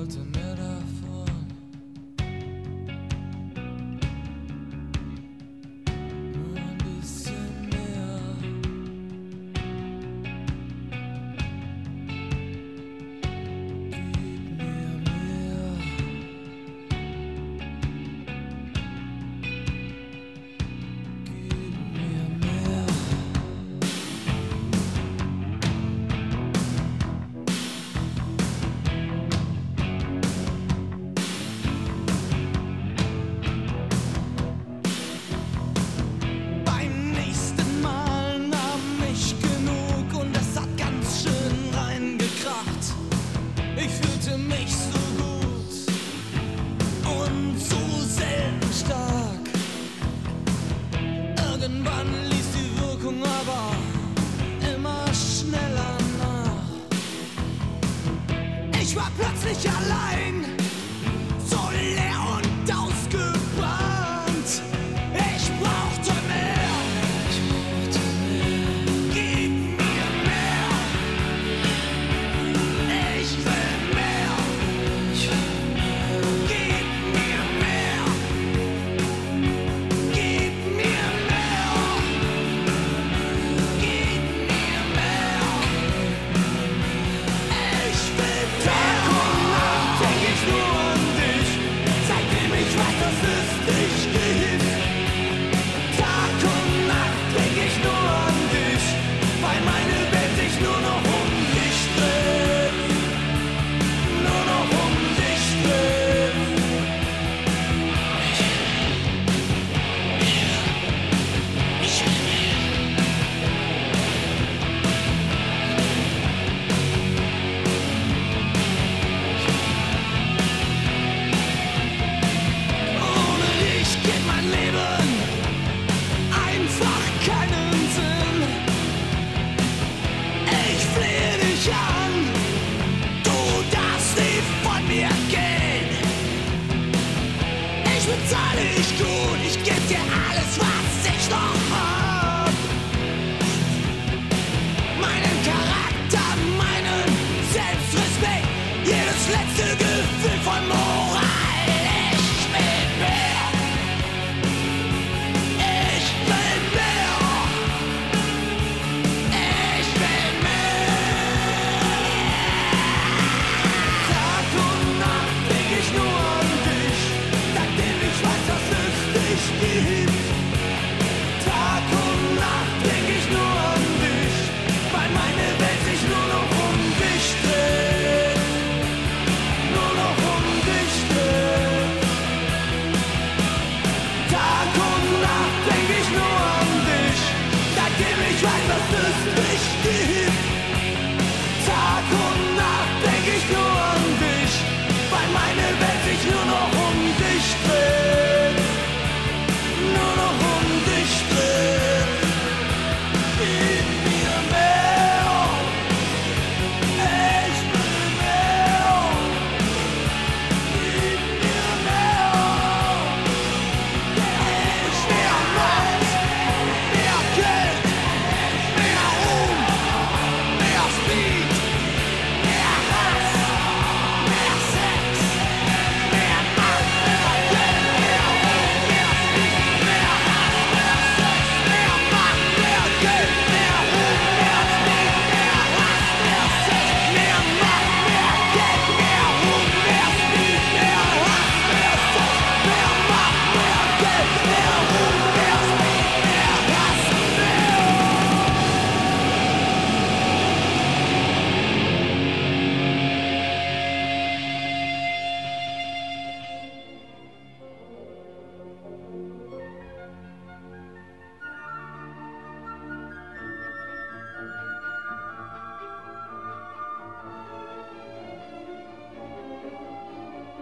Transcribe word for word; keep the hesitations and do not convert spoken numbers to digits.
wollte mehr davon. Nur ein bisschen mehr. Gib mir mehr. Gib mir mehr. Beim nächsten Mal nahm ich genug und es hat ganz schön reingekracht. Ich fühlte mich so gut und so selten stark. Irgendwann ließ die Wirkung aber immer schneller nach. Ich war plötzlich allein, so leer und ausgebrannt. Ich brauchte mehr. Gib mir mehr. Ich will mehr. Gib mir mehr. Gib mir mehr. Gib mir mehr. Ich will Tag und Nacht denk ich nur an dich. Seitdem ich weiß, dass es dich gibt. Tag und Nacht denk ich nur an dich, weil meine Welt sich nur noch um dich dreht. Nur noch um dich dreht. Ich will mehr. Ohne dich geht mein Leben einfach keinen Sinn. Ich flehe dich an, du darfst nie von mir gehen. Ich bezahle dich gut, ich geb dir alles, was ich noch hab. Meinen Charakter, meinen Selbstrespekt, jedes letzte Gefühl von Moral. Ich will mehr. Ich will mehr. Ich will mehr. Tag und Nacht denk ich nur an dich, seitdem ich weiß, dass es dich gibt. Tag und Nacht denk ich nur an dich, weil meine Welt sich nur noch um dich dreht. Nur noch um dich dreht. Tag und Nacht denk ich nur an dich, seitdem ich weiß, dass es dich gibt. Tag und Nacht denk ich nur an dich, weil meine Welt sich nur noch um